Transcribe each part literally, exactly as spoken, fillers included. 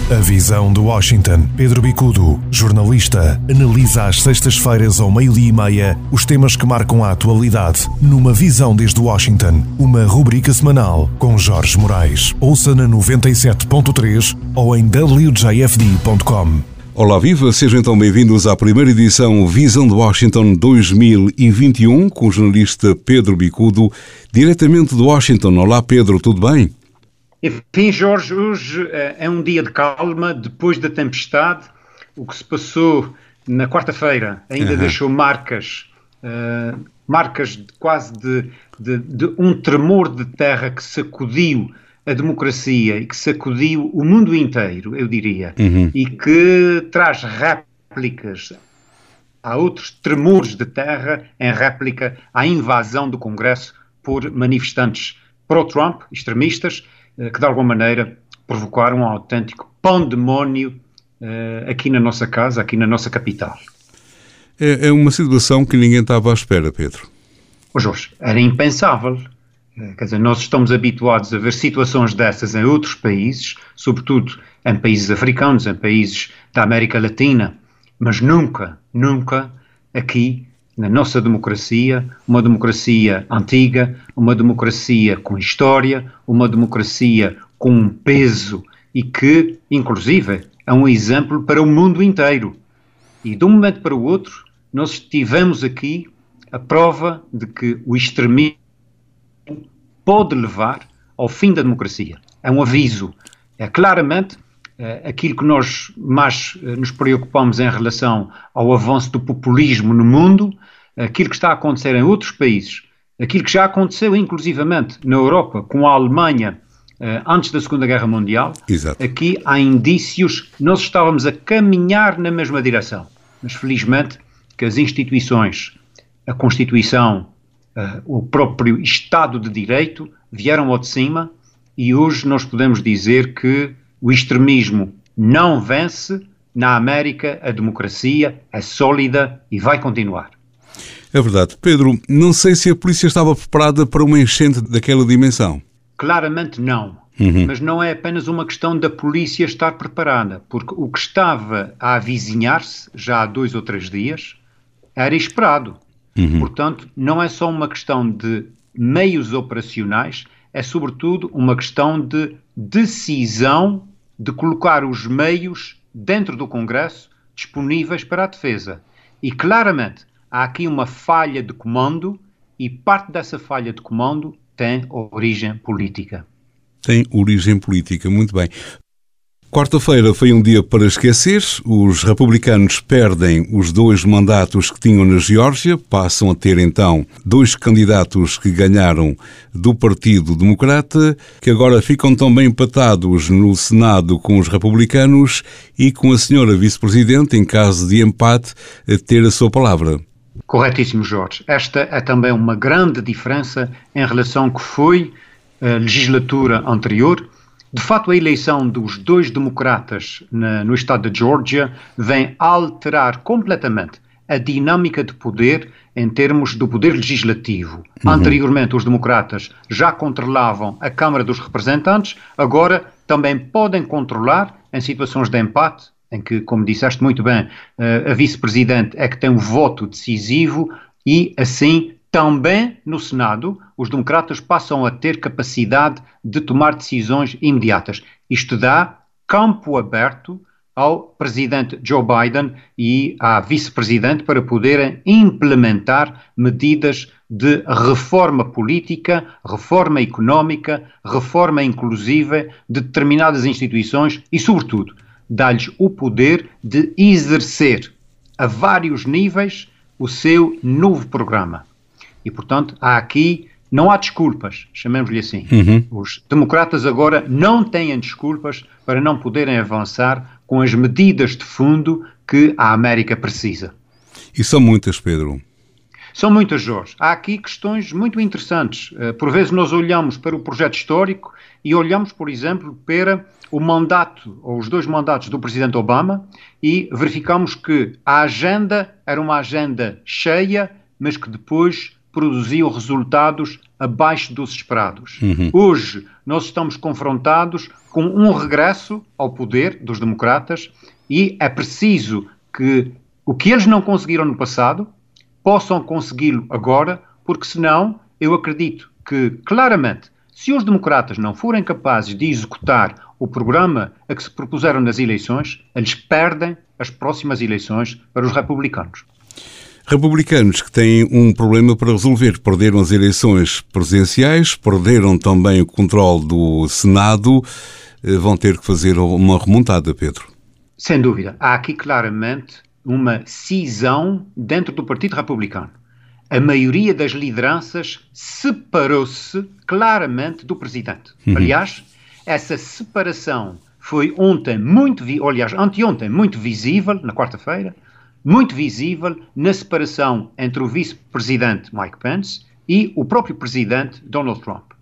A Visão de Washington. Pedro Bicudo, jornalista, analisa às sextas-feiras ao meio-dia e meia os temas que marcam a atualidade numa Visão desde Washington, uma rubrica semanal com Jorge Moraes. Ouça na noventa e sete ponto três ou em w j f d ponto com. Olá, viva! Sejam então bem-vindos à primeira edição Visão de Washington dois mil e vinte e um com o jornalista Pedro Bicudo, diretamente de Washington. Olá, Pedro, tudo bem? Enfim, Jorge, hoje é um dia de calma, depois da tempestade. O que se passou na quarta-feira ainda uhum. deixou marcas, uh, marcas de, quase de, de, de um tremor de terra que sacudiu a democracia e que sacudiu o mundo inteiro, eu diria, uhum. e que traz réplicas a outros tremores de terra em réplica à invasão do Congresso por manifestantes pró-Trump, extremistas, que de alguma maneira provocaram um autêntico pandemónio uh, aqui na nossa casa, aqui na nossa capital. É, é uma situação que ninguém estava à espera, Pedro. Oh, Jorge, era impensável. Uh, quer dizer, nós estamos habituados a ver situações dessas em outros países, sobretudo em países africanos, em países da América Latina, mas nunca, nunca aqui na nossa democracia, uma democracia antiga, uma democracia com história, uma democracia com um peso e que, inclusive, é um exemplo para o mundo inteiro. E de um momento para o outro, nós tivemos aqui a prova de que o extremismo pode levar ao fim da democracia. É um aviso. É claramente é, aquilo que nós mais é, nos preocupamos em relação ao avanço do populismo no mundo, aquilo que está a acontecer em outros países, aquilo que já aconteceu inclusivamente na Europa, com a Alemanha, eh, antes da Segunda Guerra Mundial. Exato. Aqui há indícios, nós estávamos a caminhar na mesma direção, mas felizmente que as instituições, a Constituição, eh, o próprio Estado de Direito vieram ao de cima e hoje nós podemos dizer que o extremismo não vence. Na América a democracia é sólida e vai continuar. É verdade. Pedro, não sei se a polícia estava preparada para uma enchente daquela dimensão. Claramente não. Uhum. Mas não é apenas uma questão da polícia estar preparada, porque o que estava a avizinhar-se já há dois ou três dias era esperado. Uhum. Portanto, não é só uma questão de meios operacionais, é sobretudo uma questão de decisão de colocar os meios dentro do Congresso disponíveis para a defesa. E claramente há aqui uma falha de comando e parte dessa falha de comando tem origem política. Tem origem política, muito bem. Quarta-feira foi um dia para esquecer. Os republicanos perdem os dois mandatos que tinham na Geórgia, passam a ter então dois candidatos que ganharam do Partido Democrata, que agora ficam também empatados no Senado com os republicanos e com a senhora vice-presidente, em caso de empate, a ter a sua palavra. Corretíssimo, Jorge. Esta é também uma grande diferença em relação ao que foi a legislatura anterior. De facto, a eleição dos dois democratas na, no estado de Geórgia vem alterar completamente a dinâmica de poder em termos do poder legislativo. Uhum. Anteriormente, os democratas já controlavam a Câmara dos Representantes, agora também podem controlar em situações de empate, em que, como disseste muito bem, a vice-presidente é que tem um voto decisivo e, assim, também no Senado, os democratas passam a ter capacidade de tomar decisões imediatas. Isto dá campo aberto ao presidente Joe Biden e à vice-presidente para poderem implementar medidas de reforma política, reforma económica, reforma inclusiva de determinadas instituições e, sobretudo, dá-lhes o poder de exercer a vários níveis o seu novo programa. E, portanto, há aqui, não há desculpas, chamemos-lhe assim. Uhum. Os democratas agora não têm desculpas para não poderem avançar com as medidas de fundo que a América precisa. E são muitas, Pedro. São muitas, Jorge. Há aqui questões muito interessantes. Por vezes nós olhamos para o projeto histórico e olhamos, por exemplo, para o mandato, ou os dois mandatos do presidente Obama e verificamos que a agenda era uma agenda cheia, mas que depois produziu resultados abaixo dos esperados. Uhum. Hoje, nós estamos confrontados com um regresso ao poder dos democratas e é preciso que o que eles não conseguiram no passado possam consegui-lo agora, porque senão eu acredito que, claramente, se os democratas não forem capazes de executar o programa a que se propuseram nas eleições, eles perdem as próximas eleições para os republicanos. Republicanos que têm um problema para resolver. Perderam as eleições presidenciais, perderam também o controle do Senado, vão ter que fazer uma remontada, Pedro. Sem dúvida. Há aqui claramente uma cisão dentro do Partido Republicano. A maioria das lideranças separou-se claramente do presidente. Uhum. Aliás, essa separação foi ontem muito, vi- aliás, anteontem muito visível, na quarta-feira, muito visível na separação entre o vice-presidente Mike Pence e o próprio presidente Donald Trump.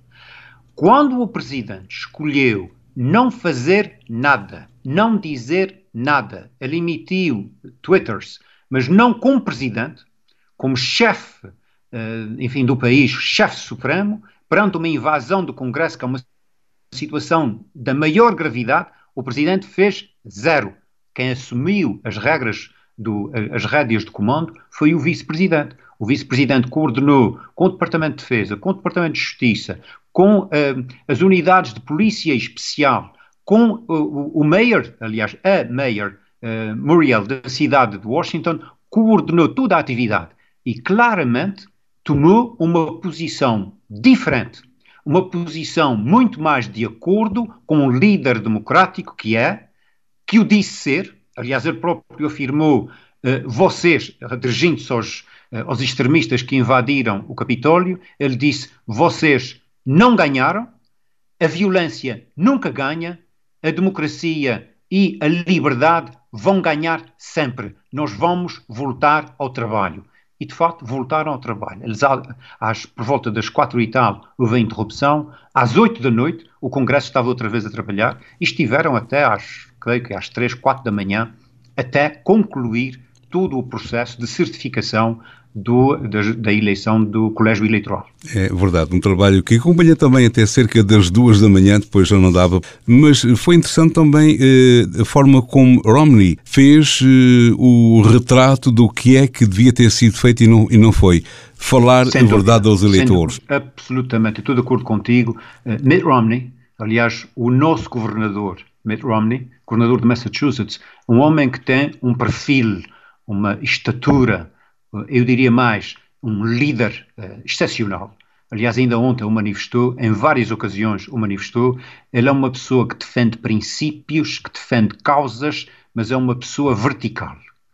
Quando o presidente escolheu não fazer nada, não dizer nada, ele emitiu twitters, mas não como presidente, como chefe, enfim, do país, chefe supremo, perante uma invasão do Congresso, que é uma situação da maior gravidade, o presidente fez zero. Quem assumiu as regras Do, as rédeas de comando foi o vice-presidente. O vice-presidente coordenou com o Departamento de Defesa, com o Departamento de Justiça, com uh, as unidades de polícia especial, com uh, o, o mayor, aliás, a mayor uh, Muriel da cidade de Washington, coordenou toda a atividade e claramente tomou uma posição diferente, uma posição muito mais de acordo com o líder democrático que é, que o disse ser. Aliás, ele próprio afirmou, uh, vocês, dirigindo-se aos, uh, aos extremistas que invadiram o Capitólio, ele disse, vocês não ganharam, a violência nunca ganha, a democracia e a liberdade vão ganhar sempre. Nós vamos voltar ao trabalho. E, de facto, voltaram ao trabalho. Eles, às, por volta das quatro e tal, houve a interrupção. Às oito da noite, o Congresso estava outra vez a trabalhar e estiveram até às, creio que às três, quatro da manhã, até concluir todo o processo de certificação do, da, da eleição do Colégio Eleitoral. É verdade, um trabalho que acompanha também até cerca das duas da manhã, depois já não dava, mas foi interessante também eh, a forma como Romney fez eh, o retrato do que é que devia ter sido feito e não, e não foi. Falar a verdade aos eleitores. Absolutamente, estou de acordo contigo. Uh, Mitt Romney, aliás, o nosso governador, Mitt Romney, governador de Massachusetts, um homem que tem um perfil, uma estatura, eu diria mais, um líder uh, excepcional. Aliás, ainda ontem o manifestou, em várias ocasiões o manifestou. Ele é uma pessoa que defende princípios, que defende causas, mas é uma pessoa vertical.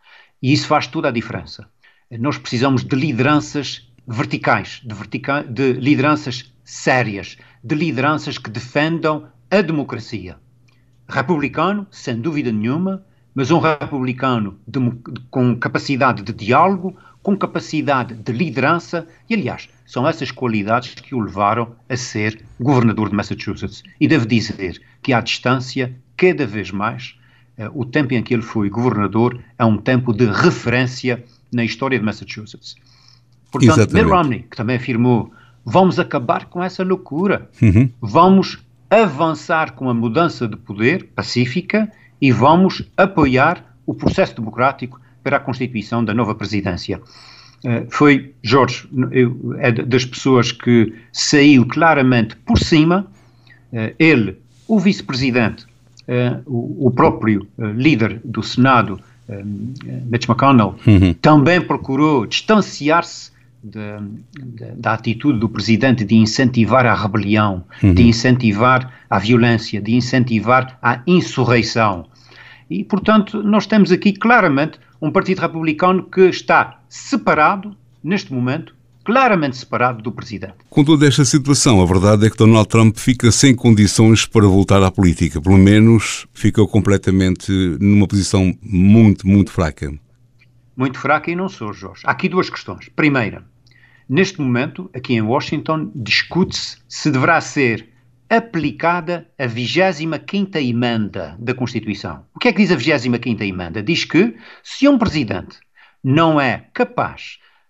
E isso faz toda a diferença. Nós precisamos de lideranças verticais, de, vertica- de lideranças sérias, de lideranças que defendam a democracia. Republicano, sem dúvida nenhuma, mas um republicano de, de, com capacidade de diálogo, com capacidade de liderança, e aliás, são essas qualidades que o levaram a ser governador de Massachusetts. E devo dizer que à distância, cada vez mais, eh, o tempo em que ele foi governador é um tempo de referência na história de Massachusetts. Portanto, Mitt Romney, que também afirmou, vamos acabar com essa loucura, uhum. vamos avançar com a mudança de poder pacífica e vamos apoiar o processo democrático para a constituição da nova presidência. Uh, foi, Jorge, eu, é das pessoas que saiu claramente por cima, uh, ele, o vice-presidente, uh, o, o próprio uh, líder do Senado, uh, Mitch McConnell, uhum. também procurou distanciar-se de, de, da atitude do presidente de incentivar a rebelião, uhum. de incentivar a violência, de incentivar a insurreição. E, portanto, nós temos aqui claramente um Partido Republicano que está separado, neste momento, claramente separado do Presidente. Com toda esta situação, a verdade é que Donald Trump fica sem condições para voltar à política. Pelo menos ficou completamente numa posição muito, muito fraca. Muito fraca e não sou, Jorge. Há aqui duas questões. Primeira, neste momento, aqui em Washington, discute-se se deverá ser aplicada a vigésima quinta emenda da Constituição. O que é que diz a vigésima quinta emenda? Diz que se um presidente não é capaz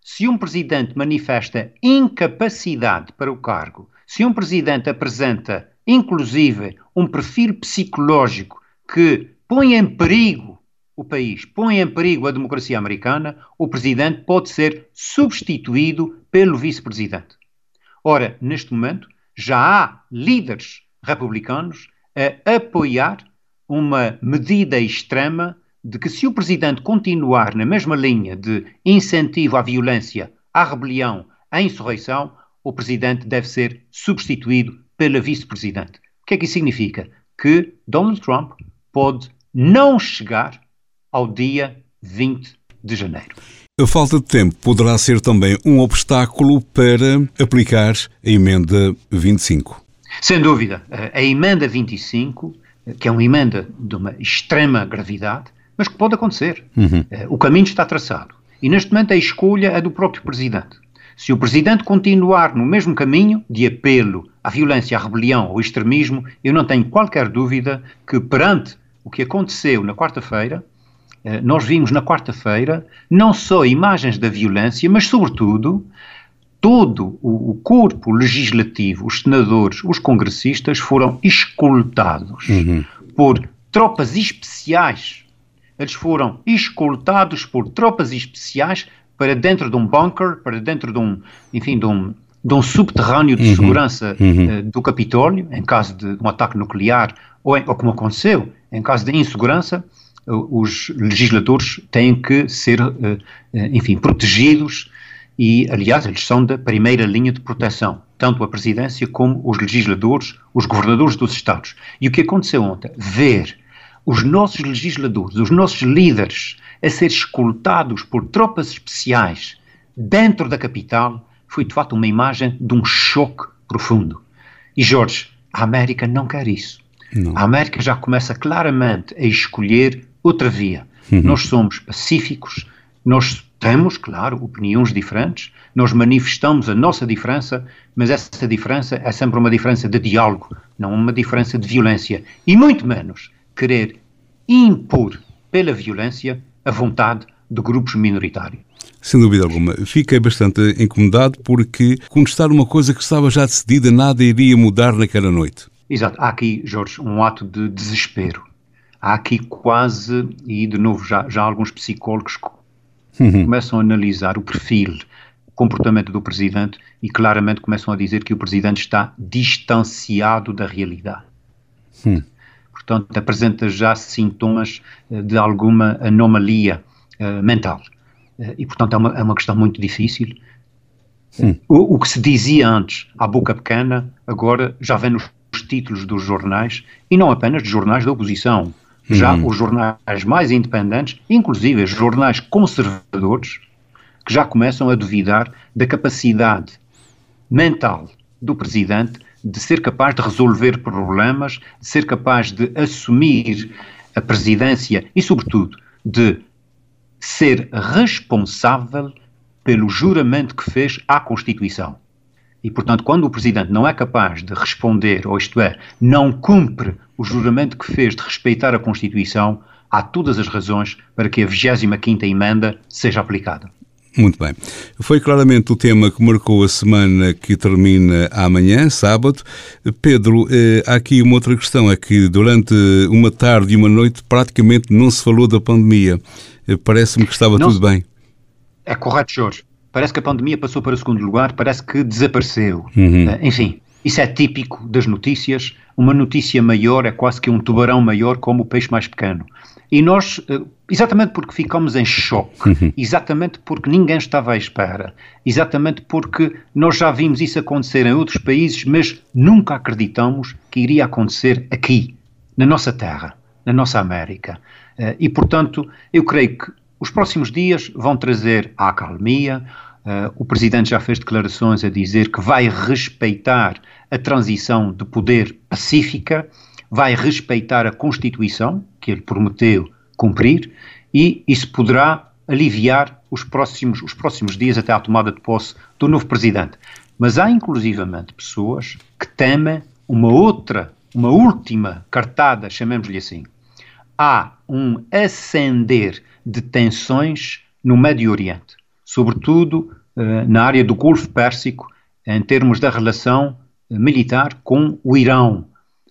se um presidente manifesta incapacidade para o cargo, se um presidente apresenta, inclusive, um perfil psicológico que põe em perigo o país, põe em perigo a democracia americana, o presidente pode ser substituído pelo vice-presidente. Ora, neste momento, já há líderes republicanos a apoiar uma medida extrema de que, se o presidente continuar na mesma linha de incentivo à violência, à rebelião, à insurreição, o presidente deve ser substituído pela vice-presidente. O que é que isso significa? Que Donald Trump pode não chegar ao dia vinte de janeiro. A falta de tempo poderá ser também um obstáculo para aplicar a emenda vinte e cinco. Sem dúvida. A emenda vinte e cinco, que é uma emenda de uma extrema gravidade, mas que pode acontecer. Uhum. O caminho está traçado. E neste momento a escolha é do próprio presidente. Se o presidente continuar no mesmo caminho de apelo à violência, à rebelião, ao extremismo, eu não tenho qualquer dúvida que, perante o que aconteceu na quarta-feira, nós vimos na quarta-feira não só imagens da violência, mas sobretudo todo o corpo legislativo, os senadores, os congressistas foram escoltados uhum. por tropas especiais. Eles foram escoltados por tropas especiais para dentro de um bunker, para dentro de um, enfim, de um, de um subterrâneo de uhum. segurança uhum. uh, do Capitólio, em caso de um ataque nuclear, ou, em, ou como aconteceu, em caso de insegurança. Os legisladores têm que ser, enfim, protegidos e, aliás, eles são da primeira linha de proteção, tanto a presidência como os legisladores, os governadores dos estados. E o que aconteceu ontem? Ver os nossos legisladores, os nossos líderes a ser escoltados por tropas especiais dentro da capital foi, de fato, uma imagem de um choque profundo. E, Jorge, a América não quer isso. Não. A América já começa claramente a escolher outra via. Uhum. Nós somos pacíficos, nós temos, claro, opiniões diferentes, nós manifestamos a nossa diferença, mas essa diferença é sempre uma diferença de diálogo, não uma diferença de violência. E muito menos querer impor pela violência a vontade de grupos minoritários. Sem dúvida alguma. Fiquei bastante incomodado porque contestar uma coisa que estava já decidida, nada iria mudar naquela noite. Exato. Há aqui, Jorge, um ato de desespero. Há aqui quase, e de novo já, já alguns psicólogos uhum. começam a analisar o perfil, o comportamento do presidente e claramente começam a dizer que o presidente está distanciado da realidade. Uhum. Portanto, apresenta já sintomas de alguma anomalia uh, mental. Uh, e, portanto, é uma, é uma questão muito difícil. Uhum. O, o que se dizia antes, à boca pequena, agora já vem nos títulos dos jornais, e não apenas de jornais da oposição. Já hum. os jornais mais independentes, inclusive os jornais conservadores, que já começam a duvidar da capacidade mental do presidente de ser capaz de resolver problemas, de ser capaz de assumir a presidência e, sobretudo, de ser responsável pelo juramento que fez à Constituição. E, portanto, quando o presidente não é capaz de responder, ou isto é, não cumpre o juramento que fez de respeitar a Constituição, há todas as razões para que a vigésima quinta emenda seja aplicada. Muito bem. Foi claramente o tema que marcou a semana que termina amanhã, sábado. Pedro, eh, há aqui uma outra questão, é que durante uma tarde e uma noite praticamente não se falou da pandemia. Eh, parece-me que estava não, tudo bem. É correto, Jorge. Parece que a pandemia passou para o segundo lugar, parece que desapareceu. Uhum. Uh, enfim, isso é típico das notícias. Uma notícia maior é quase que um tubarão maior como o peixe mais pequeno. E nós, uh, exatamente porque ficamos em choque, uhum. exatamente porque ninguém estava à espera, exatamente porque nós já vimos isso acontecer em outros países, mas nunca acreditamos que iria acontecer aqui, na nossa terra, na nossa América. Uh, e, portanto, eu creio que os próximos dias vão trazer a acalmia. Uh, o Presidente já fez declarações a dizer que vai respeitar a transição de poder pacífica, vai respeitar a Constituição, que ele prometeu cumprir, e isso poderá aliviar os próximos, os próximos dias até à tomada de posse do novo Presidente. Mas há inclusivamente pessoas que temem uma outra, uma última cartada, chamemos-lhe assim. Há um ascender de tensões no Médio Oriente. sobretudo uh, na área do Golfo Pérsico, em termos da relação uh, militar com o Irão.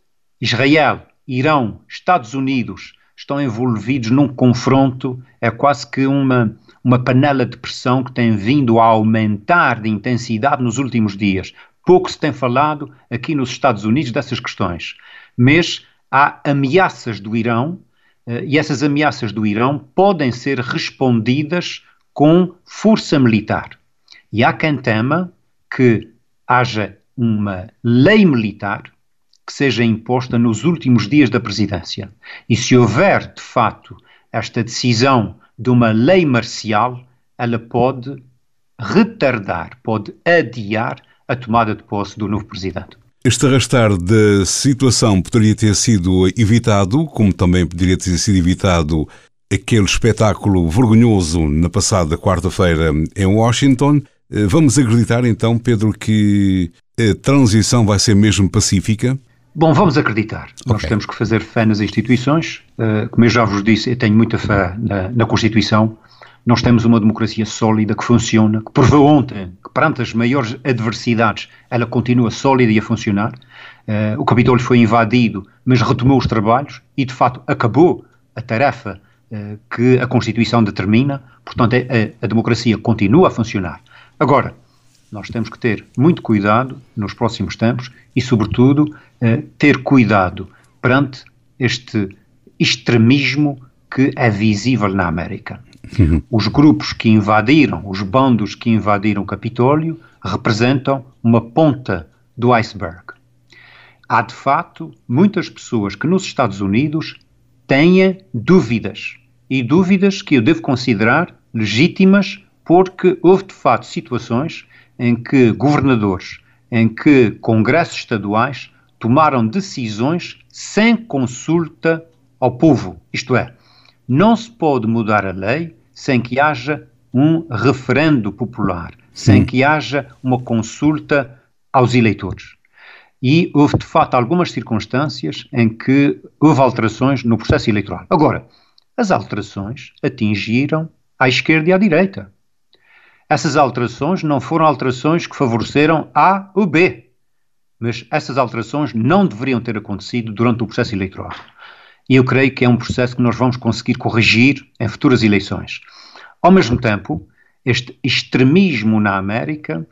Israel, Irão, Estados Unidos estão envolvidos num confronto, é quase que uma, uma panela de pressão que tem vindo a aumentar de intensidade nos últimos dias. Pouco se tem falado aqui nos Estados Unidos dessas questões, mas há ameaças do Irão, uh, e essas ameaças do Irão podem ser respondidas com força militar. E há quem tema que haja uma lei militar que seja imposta nos últimos dias da presidência. E se houver, de facto, esta decisão de uma lei marcial, ela pode retardar, pode adiar a tomada de posse do novo presidente. Este arrastar da situação poderia ter sido evitado, como também poderia ter sido evitado aquele espetáculo vergonhoso na passada quarta-feira em Washington. Vamos acreditar então, Pedro, que a transição vai ser mesmo pacífica? Bom, vamos acreditar. Okay. Nós temos que fazer fé nas instituições. Uh, como eu já vos disse, eu tenho muita fé na, na Constituição. Nós temos uma democracia sólida que funciona, que provou ontem que perante as maiores adversidades ela continua sólida e a funcionar. Uh, o Capitólio foi invadido, mas retomou os trabalhos e, de facto, acabou a tarefa uh, que a Constituição determina. Portanto, a, a democracia continua a funcionar. Agora, nós temos que ter muito cuidado nos próximos tempos e, sobretudo, eh, ter cuidado perante este extremismo que é visível na América. Uhum. Os grupos que invadiram, os bandos que invadiram o Capitólio, representam uma ponta do iceberg. Há, de facto, muitas pessoas que nos Estados Unidos têm dúvidas, e dúvidas que eu devo considerar legítimas, porque houve, de facto, situações em que governadores, em que congressos estaduais tomaram decisões sem consulta ao povo. Isto é, não se pode mudar a lei sem que haja um referendo popular, sem Sim. que haja uma consulta aos eleitores. E houve, de facto, algumas circunstâncias em que houve alterações no processo eleitoral. Agora, as alterações atingiram à esquerda e à direita. Essas alterações não foram alterações que favoreceram A ou B, mas essas alterações não deveriam ter acontecido durante o processo eleitoral. E eu creio que é um processo que nós vamos conseguir corrigir em futuras eleições. Ao mesmo tempo, este extremismo na América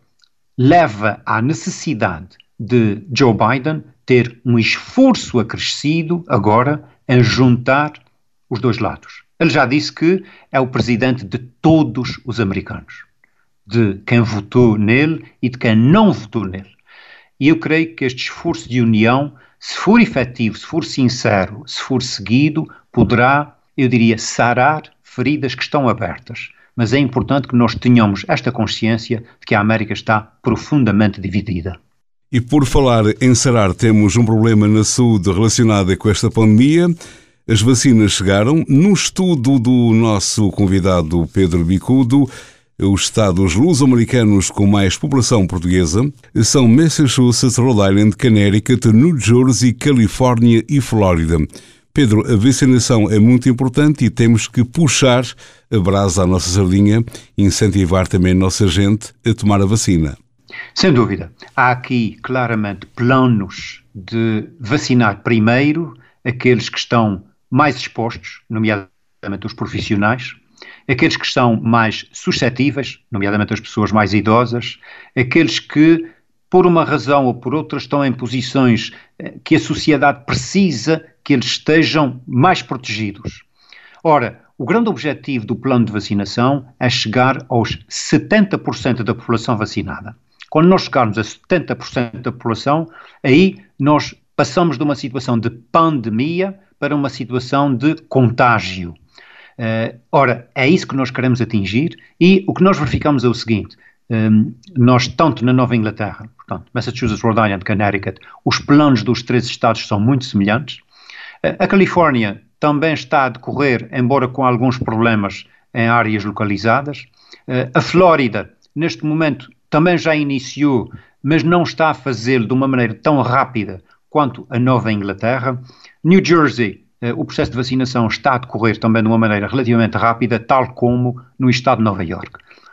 leva à necessidade de Joe Biden ter um esforço acrescido agora em juntar os dois lados. Ele já disse que é o presidente de todos os americanos, de quem votou nele e de quem não votou nele. E eu creio que este esforço de união, se for efetivo, se for sincero, se for seguido, poderá, eu diria, sarar feridas que estão abertas. Mas é importante que nós tenhamos esta consciência de que a América está profundamente dividida. E por falar em sarar, temos um problema na saúde relacionado com esta pandemia. As vacinas chegaram. No estudo do nosso convidado Pedro Bicudo, os estados luso-americanos com mais população portuguesa são Massachusetts, Rhode Island, Connecticut, New Jersey, Califórnia e Flórida. Pedro, a vacinação é muito importante e temos que puxar a brasa à nossa sardinha e incentivar também a nossa gente a tomar a vacina. Sem dúvida. Há aqui claramente planos de vacinar primeiro aqueles que estão mais expostos, nomeadamente os profissionais, aqueles que são mais suscetíveis, nomeadamente as pessoas mais idosas, aqueles que, por uma razão ou por outra, estão em posições que a sociedade precisa que eles estejam mais protegidos. Ora, o grande objetivo do plano de vacinação é chegar aos setenta por cento da população vacinada. Quando nós chegarmos a setenta por cento da população, aí nós passamos de uma situação de pandemia para uma situação de contágio. Uh, ora, é isso que nós queremos atingir e o que nós verificamos é o seguinte, um, nós tanto na Nova Inglaterra, portanto, Massachusetts, Rhode Island, Connecticut, os planos dos três estados são muito semelhantes. Uh, a Califórnia também está a decorrer, embora com alguns problemas em áreas localizadas. Uh, a Flórida, neste momento, também já iniciou, mas não está a fazê-lo de uma maneira tão rápida quanto a Nova Inglaterra. New Jersey, eh, o processo de vacinação está a decorrer também de uma maneira relativamente rápida, tal como no estado de Nova Iorque.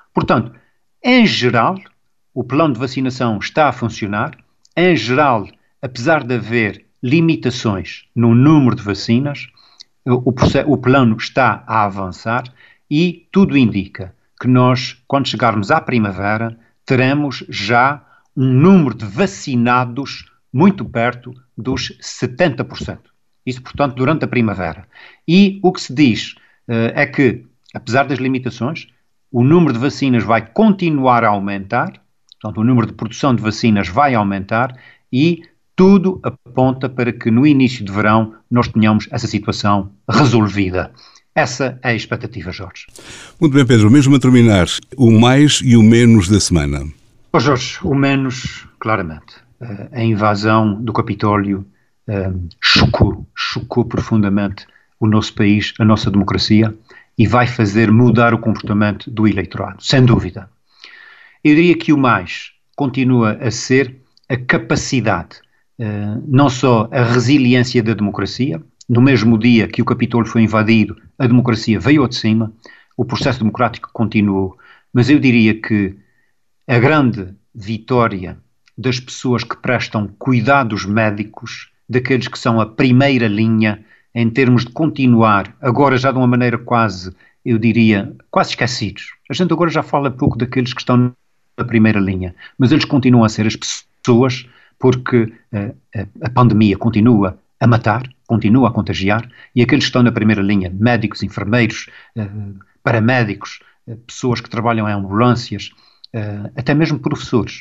Portanto, em geral, o plano de vacinação está a funcionar. Em geral, apesar de haver limitações no número de vacinas, o, o plano está a avançar e tudo indica que nós, quando chegarmos à primavera, teremos já um número de vacinados muito perto dos setenta por cento. Isso, portanto, durante a primavera. E o que se diz uh, é que, apesar das limitações, o número de vacinas vai continuar a aumentar, portanto, o número de produção de vacinas vai aumentar e tudo aponta para que no início de verão nós tenhamos essa situação resolvida. Essa é a expectativa, Jorge. Muito bem, Pedro. Mesmo a terminar, o mais e o menos da semana. Oh, Jorge, o menos, claramente. A invasão do Capitólio um, chocou, chocou profundamente o nosso país, a nossa democracia, e vai fazer mudar o comportamento do eleitorado, sem dúvida. Eu diria que o mais continua a ser a capacidade, uh, não só a resiliência da democracia. No mesmo dia que o Capitólio foi invadido, a democracia veio ao de cima, o processo democrático continuou, mas eu diria que a grande vitória das pessoas que prestam cuidados médicos, daqueles que são a primeira linha em termos de continuar, agora já de uma maneira quase, eu diria, quase esquecidos. A gente agora já fala pouco daqueles que estão na primeira linha, mas eles continuam a ser as pessoas porque uh, a, a pandemia continua a matar, continua a contagiar, e aqueles que estão na primeira linha, médicos, enfermeiros, uh, paramédicos, uh, pessoas que trabalham em ambulâncias, uh, até mesmo professores,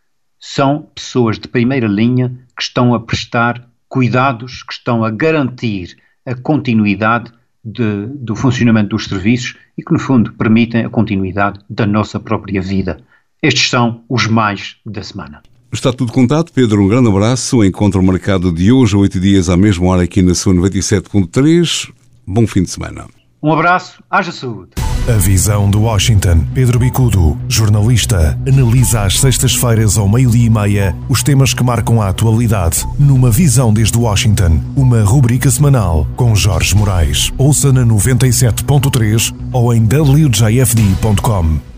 são pessoas de primeira linha que estão a prestar cuidados, que estão a garantir a continuidade de, do funcionamento dos serviços e que, no fundo, permitem a continuidade da nossa própria vida. Estes são os mais da semana. Está tudo contado. Pedro, um grande abraço. O encontro marcado de hoje, a oito dias, à mesma hora, aqui na sua noventa e sete ponto três. Bom fim de semana. Um abraço. Haja saúde. A visão de Washington. Pedro Bicudo, jornalista, analisa às sextas-feiras ao meio-dia e meia os temas que marcam a atualidade. Numa visão desde Washington, uma rubrica semanal com Jorge Moraes. Ouça na noventa e sete ponto três ou em w j f d ponto com.